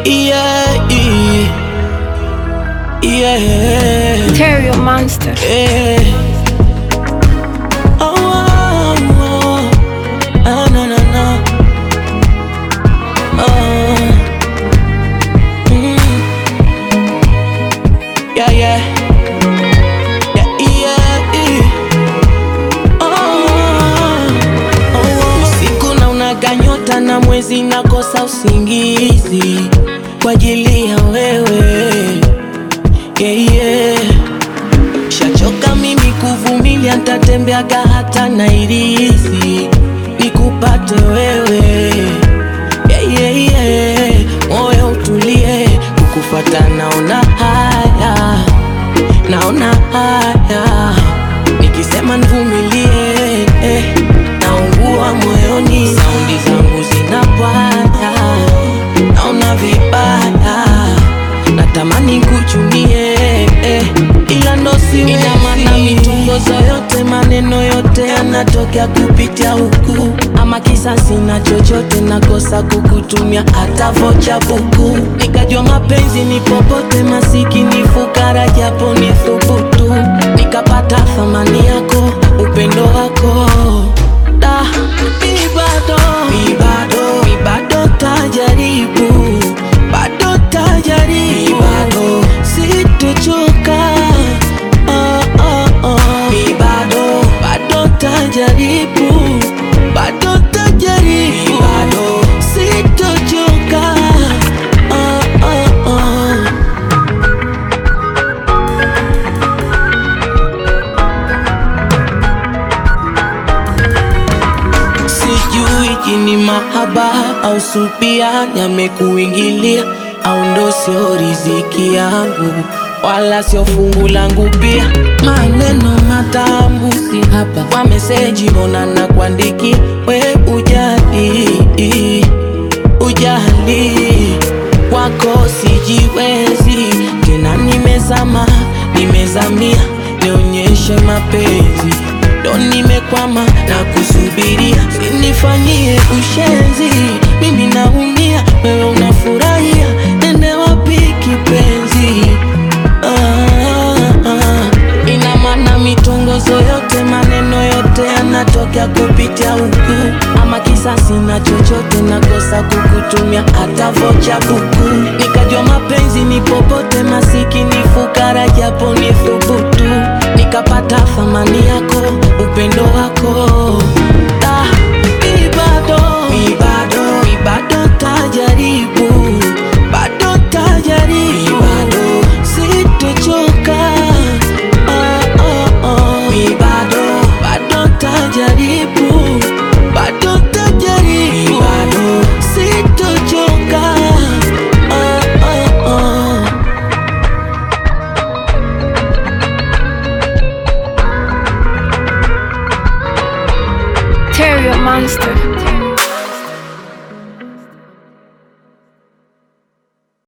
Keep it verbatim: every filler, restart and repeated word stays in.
Yeah, yeah. Terrier monster. Yeah. Oh, oh, oh. Ah, no, no, no. Oh. Mm. Yeah, yeah. Yeah, yeah, yeah. Oh, oh, oh. Usiku na unaga nyota na mwezi nakosa usingizi kwa ajili ya wewe. Yeah, yeah. Shachoka mimi kuvumilia, ntatembeaga hata Nairizi nikupate wewe. Yeah, yeah, yeah. Moyo utulie, kukufata naona haya, naona haya. Nikisema nivumilie, eh, naungua moyoni, saundi zangu zinapanda, naona vibaya, natamani kuchunie, eh, ila ndo siwezi. Ina maana mitongozo yote, maneno yote yanatokea kupitia huku, ama kisa sina chochote, nakosa kukutumia hata vocha buku. Nikajua mapenzi ni popote, masikini fukara japo ni thubutu, nikapata thamani yako, upendo wako. Da, mi bado, mi bado, mi bado tajaribu, bado tajaribu, bado sitochoka. Oh, oh, oh. Mi bado, bado tajaribu, bado tajaribu, bado sitochoka. Oh, oh, oh. Sijui jini mahaba au supia yamekuingilia, au ndo sio riziki yangu, wala sio fungu langu pia. Maneno matamu si hapa, kwa meseji mbona na kuandikia, we ujali, ujali wako sijiwezi tena, nimezama, nimezamia, nionyeshe mapenzi, ndo nimekwama na kusubiria. Sinifanyie ushenzi, mimi naumia, wewe unafurahia, nende wapi kipenzi? Ah, ah. Ina maana mitongozo yote, maneno yote yanatokea kupitia huku, ama kisa sina chochote, nakosa kukutumia hata vocha buku. Nikajua mapenzi ni popote, masikini fukara japo ni thubutu, nikapata thamani yako, upendo wako. Da, mi bado, mi bado, mi bado tajaribu, bado tajaribu, bado sitochoka. Oh, oh, oh. Mi bado, bado tajaribu, bado tajaribu, bado sitochoka. Oh, oh, oh. Terrier monster.